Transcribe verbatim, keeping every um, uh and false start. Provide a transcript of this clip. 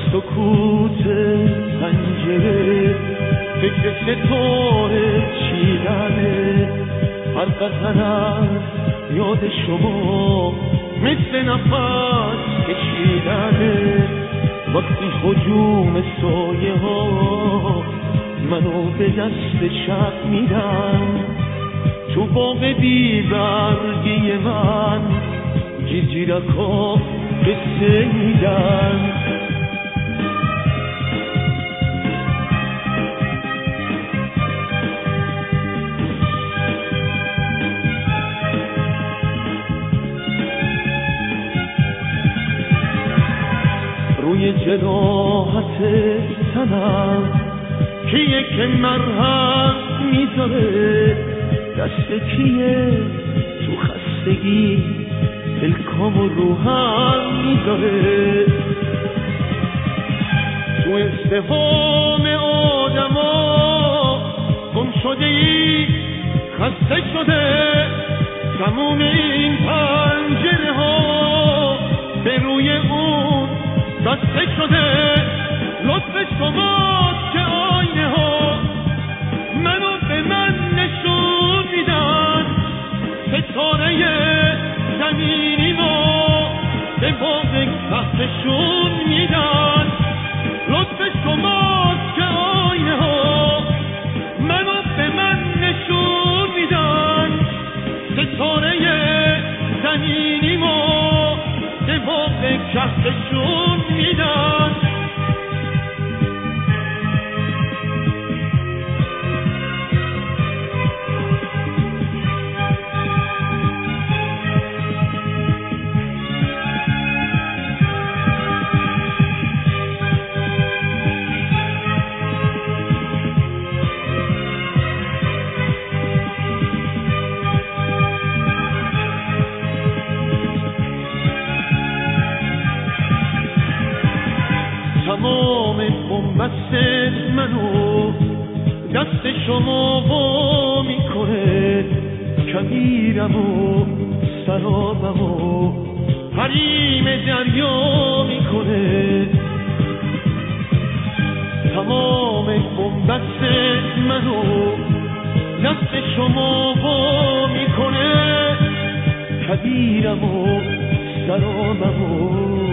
سکوت پنجره فکر ستاره چیدنه، هر قطر از یاد شما مثل نفس کشیدنه. وقتی هجوم سایه ها منو به دست شب میدن، تو باغ بی برگی من جیرجیرک ها قصه میگن. روی جراحت تنم کیه که مرهم میذاره، دست کیه تو خستگی دلکام و روحم میذاره. تو ازدحام آدما گم شده ای خسته شده، تموم این پنجره ها به روی اون بسته شده. لطف شماست که آینه ها منو به من نشون میدن، ستاره زمینی ما به باغ تحتشون میدن. لطف شماست که آینه ها منو به من نشون میدن، ستاره زمینی ما به باغ تحتشون میدن. تمام بنبست منو دست شما وا میکنه، کبیرم و سرابم و حریم دریا میکنه. تمام بنبست منو دست شما وا میکنه، کبیرم و سرابم و